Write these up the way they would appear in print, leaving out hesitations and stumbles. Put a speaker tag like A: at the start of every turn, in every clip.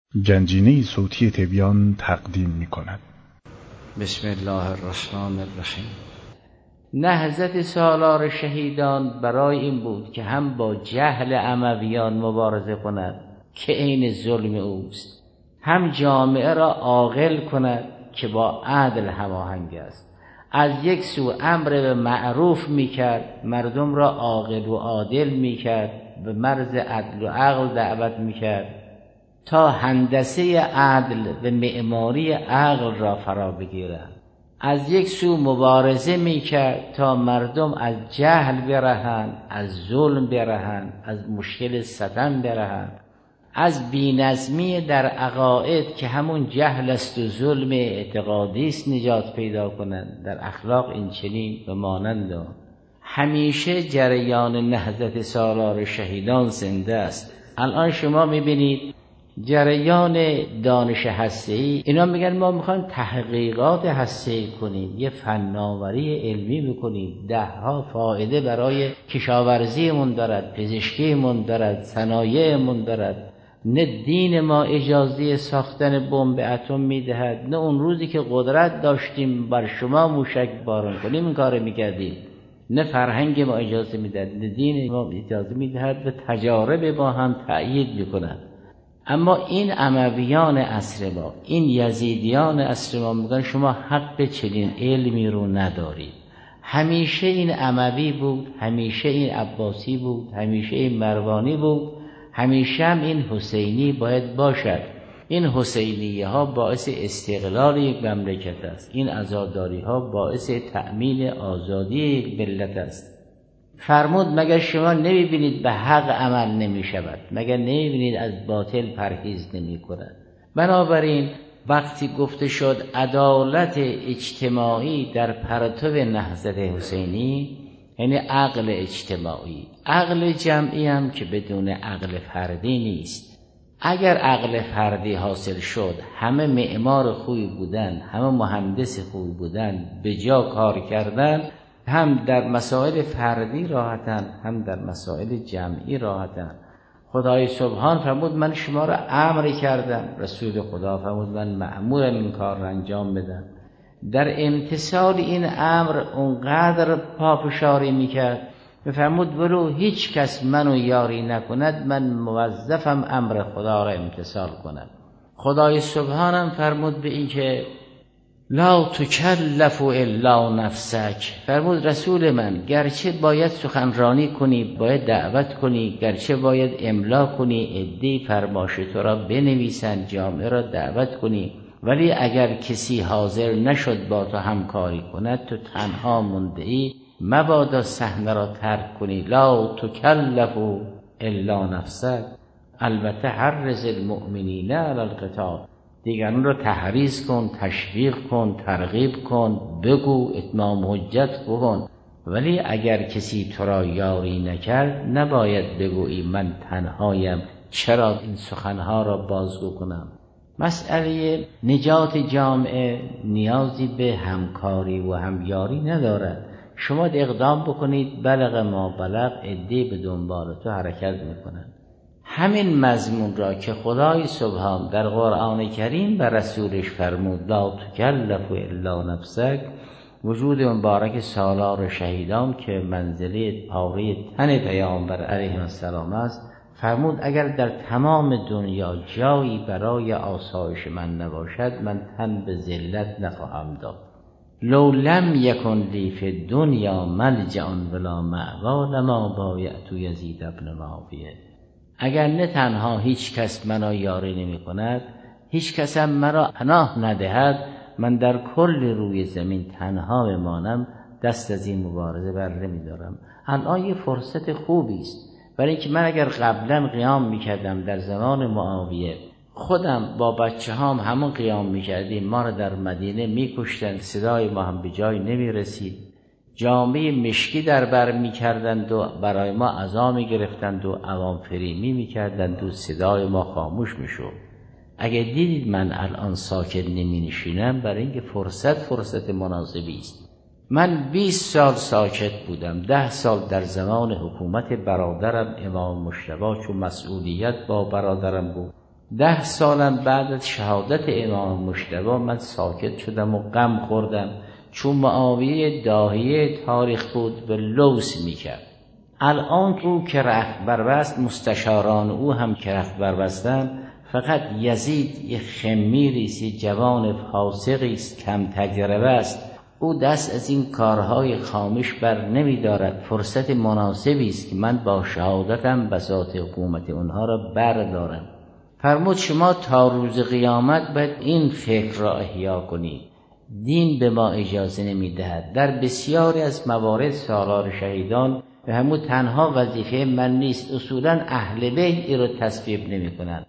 A: گنجینه صوتی تبیان تقدیم می کند.
B: بسم الله الرحمن الرحیم. نهضت سالار شهیدان برای این بود که هم با جهل امویان مبارزه کند که عین ظلم اوست، هم جامعه را عاقل کند که با عدل هماهنگ است. از یک سو امر به معروف میکرد، مردم را عاقل و عادل میکرد، به مرز عدل و عقل دعوت میکرد تا هندسه عدل و معماری عقل را فرا بگیرند. از یک سو مبارزه میکرد تا مردم از جهل برهند، از ظلم برهند، از مشکل ستم برهند، از بی‌نظمی در عقاید که همون جهل است و ظلم اعتقادی است نجات پیدا کنند. در اخلاق این چنین و مانند همیشه جریان نهضت سالار شهیدان زنده است. الان شما میبینید جریان دانش هسته‌ای، اینا میگن ما میخوایم تحقیقات هسته‌ای کنیم، یه فناوری علمی بکنیم، دهها فایده برای کشاورزیمون دارد، پزشکیمون دارد، صنایعمون دارد. نه دین ما اجازه ساختن بمب اتم میدهد، نه اون روزی که قدرت داشتیم بر شما موشک باران کنیم این کار میکردیم، نه فرهنگ ما اجازه میدهد، نه دین ما اجازه میدهد و تجارب ما هم تأیید میکند. اما این امویان عصر ما، این یزیدیان عصر ما میگن شما حق چنین علمی رو ندارید. همیشه این اموی بود، همیشه این عباسی بود، همیشه این مروانی بود، همیشه هم این حسینی باید باشد. این حسینیه ها باعث استقلال یک مملکت است، این عزاداری ها باعث تأمین آزادی یک ملت است. فرمود مگر شما نمیبینید به حق عمل نمی شود؟ مگر نمیبینید از باطل پرهیز نمی کند؟ بنابراین وقتی گفته شد عدالت اجتماعی در پرتو نهضت حسینی، یعنی عقل اجتماعی، عقل جمعی هم که بدون عقل فردی نیست. اگر عقل فردی حاصل شد، همه معمار خوبی بودن، همه مهندس خوبی بودن، به جا کار کردن، هم در مسائل فردی راحتن، هم در مسائل جمعی راحتن. خدای سبحان فرمود من شما را امر کردم، رسول خدا فرمود من مأمورم این کار را انجام بدم. در امتثال این امر اونقدر پافشاری میکرد فرمود ولو هیچ کس منو یاری نکند من موظفم امر خدا را امتثال کنم. خدای سبحانم فرمود به این که لا تکلف الا نفسک، فرمود رسول من گرچه باید سخنرانی کنی، باید دعوت کنی، گرچه باید املا کنی، عده‌ای فرمایش تو را بنویسند، جامعه را دعوت کنی، ولی اگر کسی حاضر نشد با تو همکاری کند، تو تنها مونده ای، مبادا صحنه را ترک کنی. لا تکلف الا نفسک، البته حرض المؤمنین علی القتال، دیگران را تحریض کن، تشویق کن، ترغیب کن، بگو، اتمام حجت کن، ولی اگر کسی تو را یاری نکرد نباید بگویی من تنهایم، چرا این سخنها را بازگو کنم. مسئله نجات جامعه نیازی به همکاری و همیاری ندارد. شما اقدام بکنید، بلغ ما بلغ، عده‌ای به دنبال تو حرکت میکنند. همین مضمون را که خدای سبحان در قرآن کریم بر رسولش فرمود لا تکلف الا نفسک، وجود مبارک سالار شهیدان که منزله پاره تن پیامبر علیه السلام است، فرمود اگر در تمام دنیا جایی برای آسایش من نباشد من تن به ذلت نخواهم داد. لو لم یکن لی فی الدنیا ملجأ ولا مأوی لما بایعت یزید ابن معاویه، اگر نه تنها هیچ کس منو یاری نمی کند، هیچ کس هم مرا پناه ندهد، من در کل روی زمین تنها بمانم، دست از این مبارزه بر نمی دارم. الان یه فرصت خوبی است، برای اینکه من اگر قبلا قیام میکردم در زمان معاویه، خودم با بچه هام همون قیام میکردیم، ما را در مدینه میکشتن، صدای ما هم به جای نمیرسید، جامعه مشکی در بر میکردند و برای ما عزا میگرفتند و عوام فریمی میکردند و صدای ما خاموش میشد. اگر دیدید من الان ساکت نمینشینم، برای اینکه فرصت مناسبی است. من 20 سال ساکت بودم، 10 سال در زمان حکومت برادرم امام مجتبی چون مسئولیت با برادرم بود، 10 سالم بعد از شهادت امام مجتبی من ساکت شدم و غم خوردم، چون معاویه داهیه تاریخ بود به لوث میکرد. الان او که رهبر بست، مستشاران او هم که رهبر بستن، فقط یزید یه خمیریست، یه جوان فاسقیست، کم تجربه است. او دست از این کارهای خامش بر نمی دارد. فرصت مناسبی است که من با شهادتم بساط حکومت اونها را بردارم. فرمود شما تا روز قیامت باید این فکر را احیا کنید. دین به ما اجازه نمی دهد. در بسیاری از موارد سالار شهیدان به همون تنها وظیفه من نیست. اصولا اهل بیت این رو تصویب نمی کنند.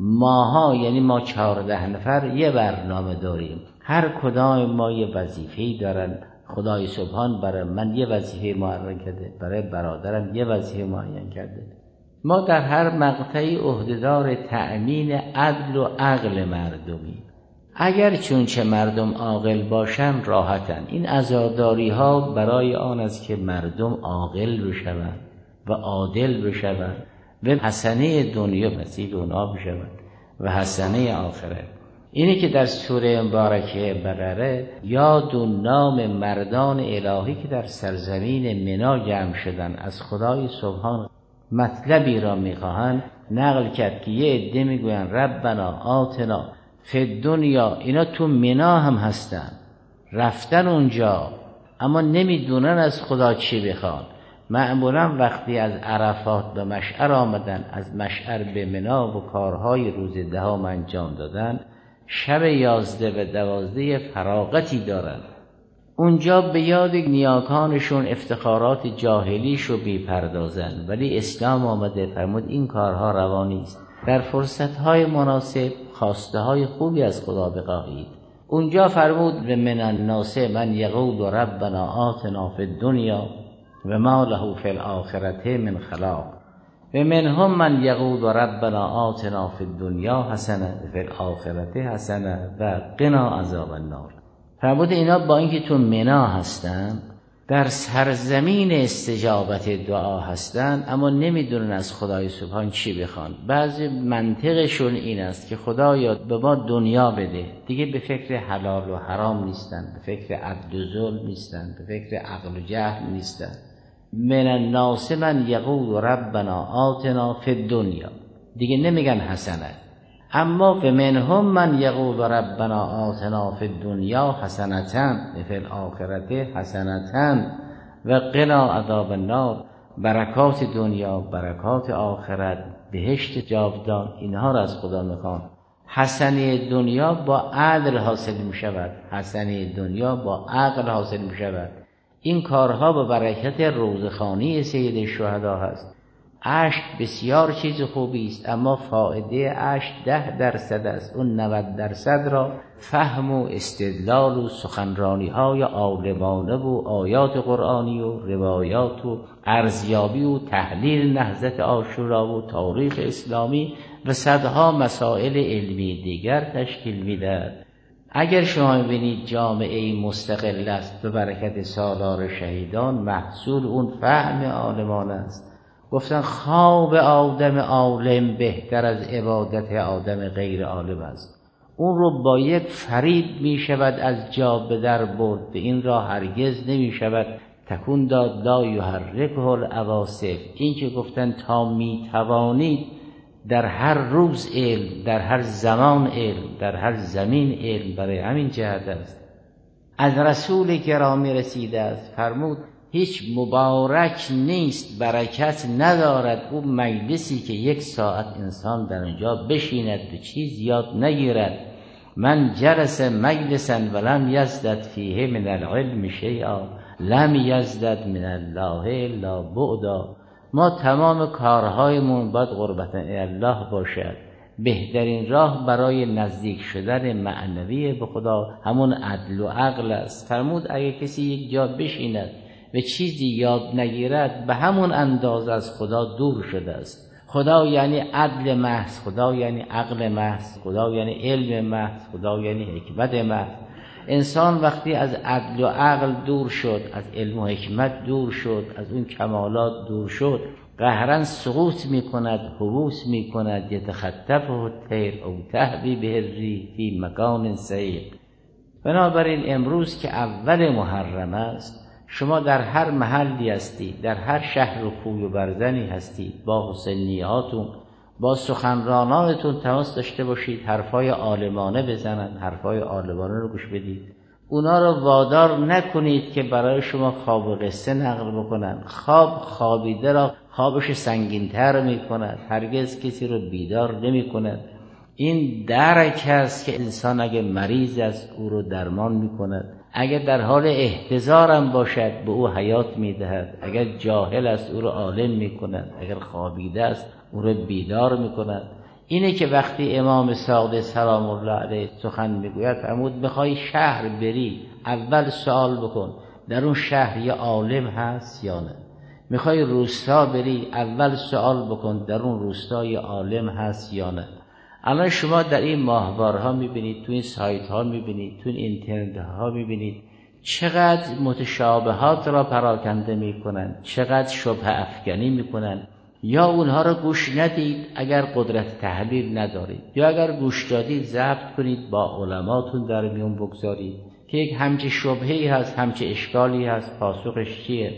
B: ماها یعنی ما 14 نفر یه برنامه داریم، هر کدام ما یه وظیفه‌ای دارن. خدای سبحان برای من یه وظیفه معین کرده، برای برادرم یه وظیفه معین کرده. ما در هر مقطعی عهدهدار تأمین عدل و عقل مردمی. اگر چون چه مردم عاقل باشن راحتن. این عزاداری ها برای آن است که مردم عاقل بشوند و عادل بشوند و حسنه دنیا نصیب اونها بشوند و حسنه آخرت. اینی که در سوره مبارکه بقره یاد و نام مردان الهی که در سرزمین منا جمع شدن از خدای سبحان مطلبی را میخواهند نقل کرد که یه عده میگوین ربنا آتنا فی دنیا. اینا تو منا هم هستن، رفتن اونجا اما نمیدونن از خدا چی بخوان. معمولا وقتی از عرفات به مشعر آمدن، از مشعر به منا و کارهای روز 10 انجام دادن، شب 11 و 12 فراغتی دارن. اونجا به یاد نیاکانشون افتخارات جاهلیشو بیپردازن. ولی اسلام آمده فرمود این کارها روا نیست. در فرصتهای مناسب خواسته های خوبی از خدا بخواهید. اونجا فرمود و من الناس من یقول ربنا آتنا فی الدنیا و ما له فی الاخرة من خلاق و منهم من یقول ربنا آتنا فی الدنیا حسنه فی الاخرة حسنه و قنا عذاب النار. فرمود اینا با اینکه تو منا هستن، در سرزمین استجابت دعا هستن، اما نمیدونن از خدای سبحان چی بخوان. بعضی منطقشون این است که خدایا به ما دنیا بده. دیگه به فکر حلال و حرام نیستن، به فکر عدل و ظلم نیستن، به فکر عقل و جهل نیستن. من الناس من یقول ربنا آتنا فی الدنیا، دیگه نمیگن حسنه. اما و منهم من یقول ربنا آتنا فی الدنیا حسنة و فی الاخرة حسنة و قنا عذاب النار. برکات دنیا، برکات آخرت، بهشت جاودان، اینها را از خدا میخوان. حسنه دنیا با عدل حاصل میشود، حسنه دنیا با عقل حاصل میشود. این کارها به برکت روزخوانی سید الشهدا هست. اشک بسیار چیز خوبی است، اما فایده اشک 10% است. اون 90% را فهم و استدلال و سخنرانی های عالمانه و آیات قرآنی و روایات و ارزیابی و تحلیل نهضت عاشورا و تاریخ اسلامی و صدها مسائل علمی دیگر تشکیل می‌دهد. اگر شما ببینید جامعه مستقل است به برکت سالار شهیدان، محصول اون فهم عالمانه است. گفتن خواب آدم عالم بهتر از عبادت آدم غیر عالم است. اون رو با یک فریب می شود از جا به در برد. به این را هرگز نمی شود تکون داد لا یحرکه العواصف. این که گفتن تا می توانید در هر روز علم، در هر زمان علم، در هر زمین علم، برای همین جهت است. از رسول گرامی رسیده است فرمود هیچ مبارک نیست، برکت ندارد او مجلسی که 1 ساعت انسان در اونجا بشیند به چیز یاد نگیرد. من جلس مجلسا ولم یزدد فیه من العلم شیئا لم یزدد من الله الا بعدا. ما تمام کارهایمون باید قربت الله باشد. بهترین راه برای نزدیک شدن معنوی به خدا همون عدل و عقل است. فرمود اگه کسی یک جا بشیند و چیزی یاد نگیرد به همون اندازه از خدا دور شده است. خدا یعنی عدل محض، خدا یعنی عقل محض، خدا یعنی علم محض، خدا یعنی حکمت محض. انسان وقتی از عدل و عقل دور شد، از علم و حکمت دور شد، از اون کمالات دور شد، قهرن سقوط میکند، حبوس میکند، یتخطفه الطیر او تهوی به الریح فی مکان سحیق. بنابراین امروز که اول محرم است، شما در هر محلی هستید، در هر شهر و کوی و برزنی هستید، با حسینیاتون، با سخنرانانتون تماس داشته باشید، حرفای عالمانه بزنن، حرفای عالمانه رو گوش بدید. اونا رو وادار نکنید که برای شما خواب و قصه نقل بکنن. خوابیده را خوابش سنگین‌تر میکند، هرگز کسی رو بیدار نمیکند. این درک است که انسان اگه مریض است او رو درمان میکند، اگر در حال احتضار هم باشد به او حیات میدهد، اگر جاهل است او رو عالم میکند، اگر خوابیده است او رو بیدار میکند. اینه که وقتی امام صادق سلام الله علیه سخن میگوید فرمود میخوای شهر بری اول سوال بکن در اون شهر یه عالم هست یا نه. میخوای روستا بری اول سوال بکن در اون روستا یه عالم هست یا نه. الان شما در این ماهوارها میبینید، تو این سایت ها میبینید، تو این اینترنت ها میبینید چقدر متشابهات را پراکنده میکنن، چقدر شبهه افکنی میکنن. یا اونها را گوش ندید اگر قدرت تحلیل ندارید، یا اگر گوش دادید ضبط کنید با علماتون در میون بگذارید که یک همچه شبهه‌ای هست، همچه اشکالی هست، پاسخش چیه.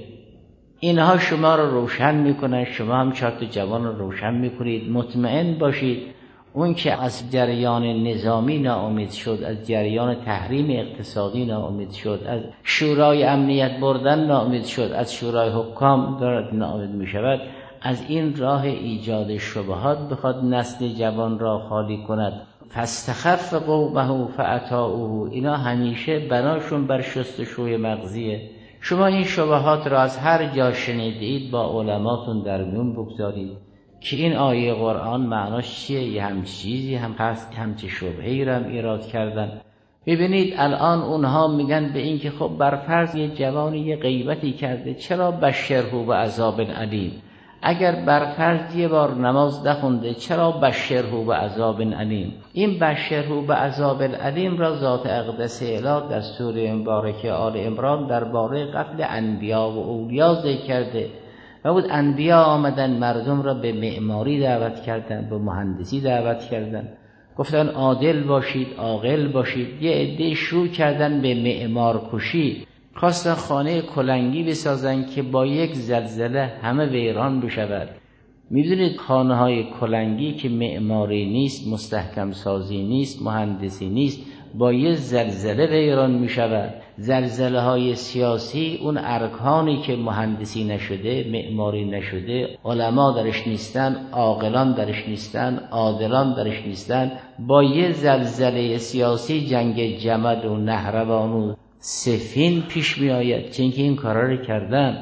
B: اینها شما را روشن میکنن، شما هم چارت جوان را روشن میکنید. مطمئن باشید اون که از جریان نظامی ناامید شد، از جریان تحریم اقتصادی ناامید شد، از شورای امنیت بردن ناامید شد، از شورای حکام دارد ناامید میشود، از این راه ایجاد شبهات بخواد نسل جوان را خالی کند. فاستخف قومه فاطاعوه، اینا همیشه بناشون بر شستشوی مغزیه. شما این شبهات را از هر جا شنیدید با علماتون در میون بگذارید که این آیه قرآن معناش چیه، یه همچه چیزی هم هست، همچه شبهه‌ای را هم ایراد کردن. ببینید الان اونها میگن به این که خب برفرض یه جوانی یه غیبتی کرده، چرا بشره به عذاب علیم؟ اگر برفرض یه بار نماز نخونده، چرا بشره به عذاب علیم؟ این بشره به عذاب علیم را ذات اقدس الهی در سوره مبارکه آل عمران درباره قتل انبیا و اولیا ذکر کرده. و بود انبیا آمدن مردم را به معماری دعوت کردن، به مهندسی دعوت کردن، گفتن عادل باشید، عاقل باشید. یه عده شروع کردن به معمار کشی، خواستن خانه کلنگی بسازن که با یک زلزله همه ویران بشود. میدونید خانه های کلنگی که معماری نیست، مستحکم سازی نیست، مهندسی نیست، با یه زلزله ویران میشود. زلزله های سیاسی، اون ارکانی که مهندسی نشده، معماری نشده، علما درش نیستن، عاقلان درش نیستن، عادلان درش نیستن، با یه زلزله سیاسی جنگ جمل و نهروان و سفین پیش می آید. چون که این کارا رو کردن.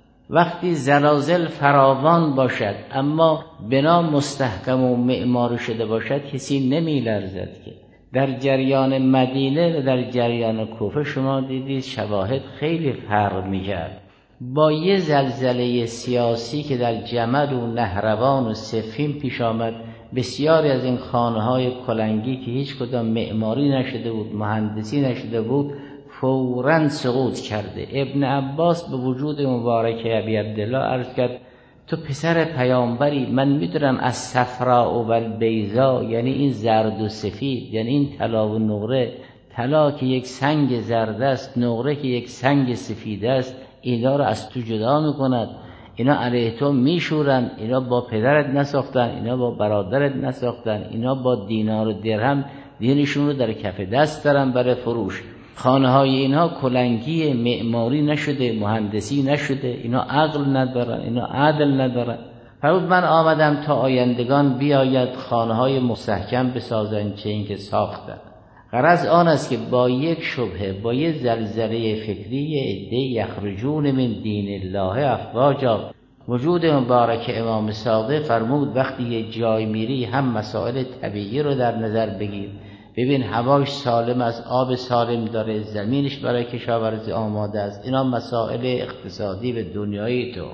B: وقتی زلازل فراوان باشد اما بنا مستحکم و معماری شده باشد کسی نمی لرزد که. در جریان مدینه و در جریان کوفه شما دیدید شواهد خیلی فرق می کرد. با یه زلزله سیاسی که در جمل و نهروان و سفین پیش آمد، بسیاری از این خانه های کلنگی که هیچ کدام معماری نشده بود، مهندسی نشده بود، فوراً سقوط کرده. ابن عباس به وجود مبارک ابی عبدالله عرض کرد تو پسر پیامبری، من میدونم از صفراء و البیضاء، یعنی این زرد و سفید، یعنی این طلا و نقره، طلا که یک سنگ زرد است، نقره که یک سنگ سفید است، اینا رو از تو جدا میکند. اینا علیه تو میشورن، اینا با پدرت نساختن، اینا با برادرت نساختن، اینا با دینار و درهم دینشون رو در کف دست دارن برای فروش. خانه های اینها کلنگی، معماری نشده، مهندسی نشده، اینا عقل ندارن، اینا عدل ندارن. فرمود من آمدم تا آیندگان بیاید خانه های مستحکم بسازن چه این که ساختن. غرض آن است که با یک شبهه، با یک زلزله فکری عده یخرجون من دین الله افواجا. وجود مبارک امام صادق فرمود وقتی یه جای میری هم مسائل طبیعی رو در نظر بگیر، ببین هواش سالم است، آب سالم داره، زمینش برای کشاورزی آماده است، اینا مسائل اقتصادی و دنیایی تو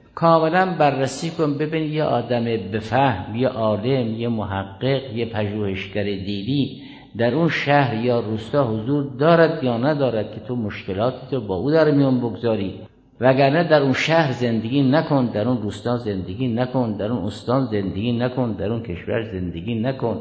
B: کاملا بررسی کن. ببین یه آدم بفهم، یه عالم، یه محقق، یه پژوهشگر دینی در اون شهر یا روستا حضور دارد یا ندارد که تو مشکلاتی تو با او در میان بگذاری. وگرنه در اون شهر زندگی نکن، در اون روستا زندگی نکن، در اون استان زندگی نکن، در اون کشور زندگی نکن.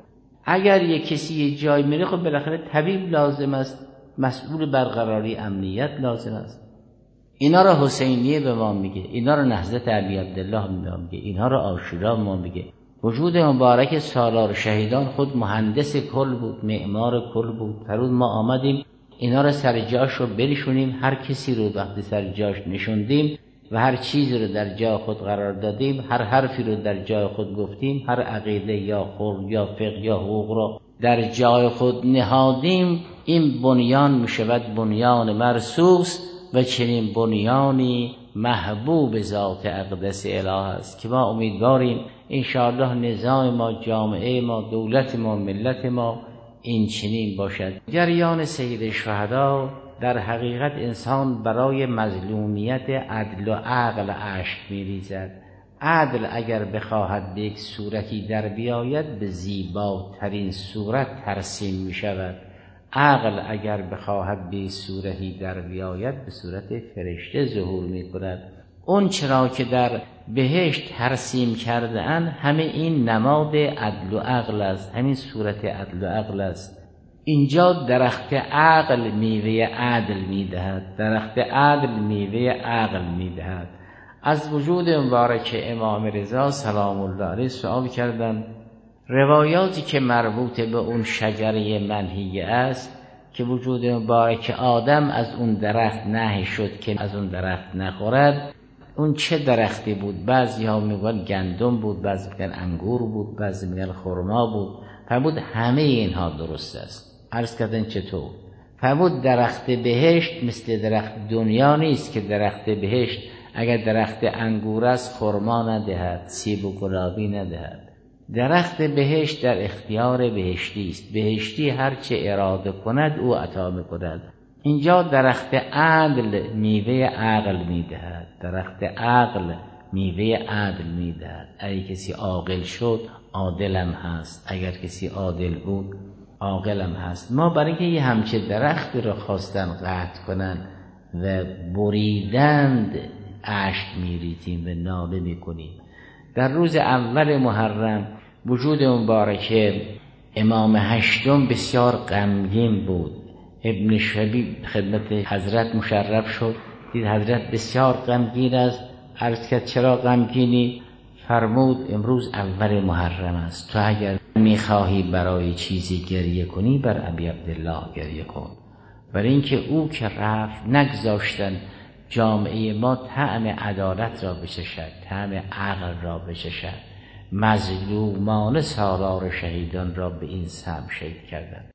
B: اگر یک کسی یه جای میره، خب بالاخره طبیب لازم است، مسئول برقراری امنیت لازم است. اینا را حسینیه به ما میگه، اینا را نهضت علی عبدالله به ما میگه، اینا را عاشورا به ما میگه. وجود مبارک سالار شهیدان خود مهندس کل بود، معمار کل بود. فرود ما آمدیم اینا را سر جاش رو بنشونیم. هر کسی رو وقتی سر جاش نشوندیم و هر چیزی رو در جای خود قرار دادیم، هر حرفی رو در جای خود گفتیم، هر عقیده یا خلق یا فقه یا حقوق رو در جای خود نهادیم، این بنیان میشود بنیان مرصوص و چنین بنیانی محبوب ذات اقدس اله است که ما امیدواریم انشاءالله نظام ما، جامعه ما، دولت ما، ملت ما این چنین باشد. جریان سید شهدا در حقیقت انسان برای مظلومیت عدل و عقل اشک می‌ریزد. عدل اگر بخواهد به یک صورتی در بیاید به زیباترین صورت ترسیم می‌شود. عقل اگر بخواهد به صورتی در بیاید به صورت فرشته ظهور می‌کند. اون چرا که در بهشت ترسیم کرده اند همه این نماد عدل و عقل است، همین صورت عدل و عقل است. اینجا درخت عقل میوه عدل میدهد، درخت عدل میوه عقل میدهد. از وجود مبارک امام رضا سلام الله علیه سوال کردند روایاتی که مربوط به اون شجره منهیه است که وجود مبارک آدم از اون درخت نهی شد که از اون درخت نخورد، اون چه درختی بود؟ بعضی ها میگن گندم بود، بعضی میگن انگور بود، بعضی میگن خرما بود. فرمود همه اینها درست است. عرض کردن چطور؟ فرمود درخت بهشت مثل درخت دنیا نیست که درخت بهشت اگر درخت انگور است خرما ندهد، سیب و گلابی ندهد. درخت بهشت در اختیار بهشتی است، بهشتی هرچه اراده کند او عطا میکند. اینجا درخت عدل میوه عقل میدهد، درخت عقل میوه عدل میدهد. اگه کسی عاقل شد عادلم هست، اگر کسی عادل بود عاقلم هست. ما برای اینکه یه همچه درخت رو خواستن قطع کنن و بریدند اشک میریزیم و ناله میکنیم. در روز اول محرم وجود مبارک امام هشتم بسیار غمگین بود. ابن شبیب خدمت حضرت مشرف شد، دید حضرت بسیار غمگین است. عرض کرد چرا غمگینی؟ فرمود امروز اول محرم است، تو اگر میخواهی برای چیزی گریه کنی بر ابی عبدالله گریه کن، برای اینکه او که رفت نگذاشتن جامعه ما طعم عدالت را بچشد، طعم عقل را بچشد. مظلومان سالار شهیدان را به این سهم شهید کردند.